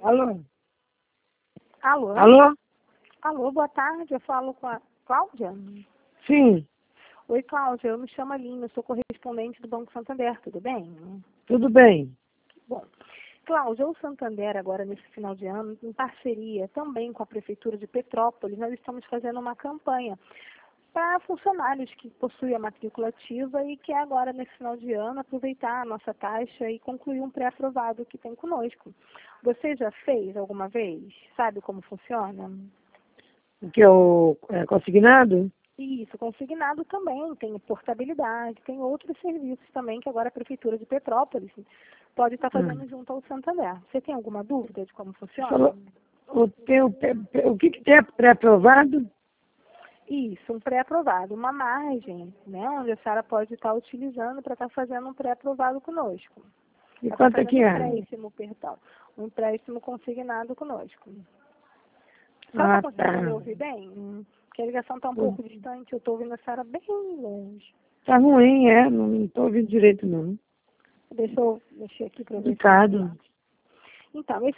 Alô? Alô? Alô? Alô, boa tarde. Eu falo com a Cláudia? Sim, Oi, Cláudia. Eu me chamo Aline, eu sou correspondente do Banco Santander, tudo bem? tudo bem. Bom, Cláudia, o Santander agora nesse final de ano, em parceria também com a Prefeitura de Petrópolis, nós estamos fazendo uma campanha para funcionários que possuem a matrícula ativa e que agora nesse final de ano aproveitar a nossa taxa e concluir um pré-aprovado que tem conosco. Você já fez alguma vez? Sabe como funciona? O que é o consignado? Isso, consignado também, tem portabilidade, tem outros serviços também que agora a Prefeitura de Petrópolis pode estar fazendo junto ao Santander. Você tem alguma dúvida de como funciona? Falou, o que é pré-aprovado? Isso, um pré-aprovado, uma margem, né, onde a senhora pode estar utilizando para estar fazendo um pré-aprovado conosco. E Para quanto estar é que fazendo é? um empréstimo consignado conosco. Só Ah, está tá. conseguindo me ouvir bem? Porque a ligação está um pouco distante, eu estou ouvindo a senhora bem longe. Tá ruim, não estou ouvindo direito, não. Deixa eu mexer aqui para ver se... Complicado. Então, esse